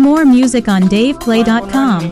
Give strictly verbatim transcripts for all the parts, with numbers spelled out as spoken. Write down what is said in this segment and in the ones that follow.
More music on dave play dot com.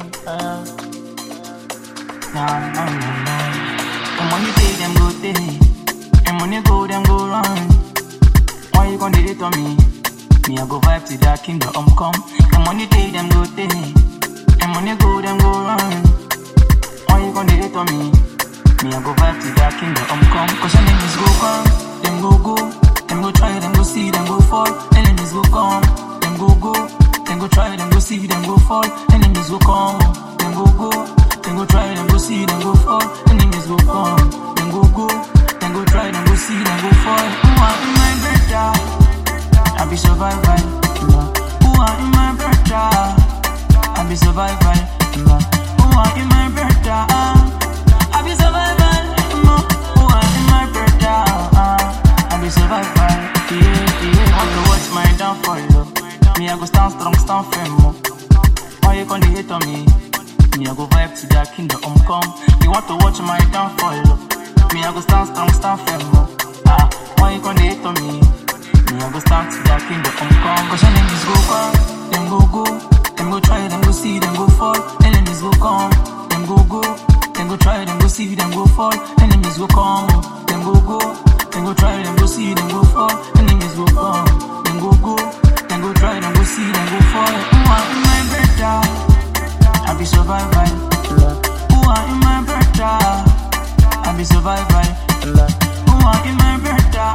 And when you take them go day, and when you go them go run. Why you gonna hate on me? Me I go vibe to that kingdom come. And when you take them go day, and when you go them go run. Why you gonna hate on me? Me I go vibe to that kingdom come. Cause enemies go come, them go go, them go try, them go see, them go fall. Enemies go come, them go go, them go try, them go see, them go fall. Enemies go come, them go go, them go try, them go see, them go fall. Enemies go come, them go go, them go try, them go see, them go fall. Who are in my brother? I be survival. Who are in my brother? I be survival. Who are in my brother? I be survival. Who are in my brother? I be survival. Yeah, yeah. Want to watch my downfall? Me I go stand strong, stand firm. Why you gonna hate on me? Me I go vibe to that kingdom come. You want to watch my downfall? Me I go stand strong, stand firm. Ah, why you gonna hate on me? Me I go stand to that kingdom come. Cause enemies go come, them go go, them go try, them go see, them go fall. Enemies go come, them go go, them go try, them go see, them go fall. Enemies go come, them go go, them go try, them go see, them go fall. Enemies go come, them go go, them go try, them go see, them go fall. Who are in my brother? I be survival. Who are in my brother? I be survival. Who are in my brother?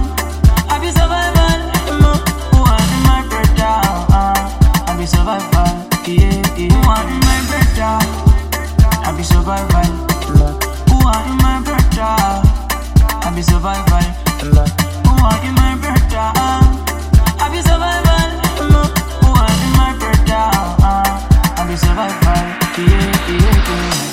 I be survival. Who are in my brother? I be survival. Yeah, yeah. Who are in my brother? I be survival. Who are in my brother? I be survival. Who are in my brother? I be survival. Who are in my brother? I be survival. Yeah, yeah, yeah.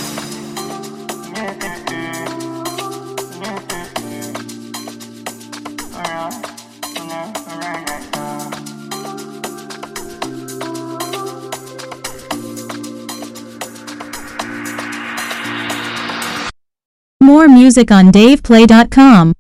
More music on dave play dot com.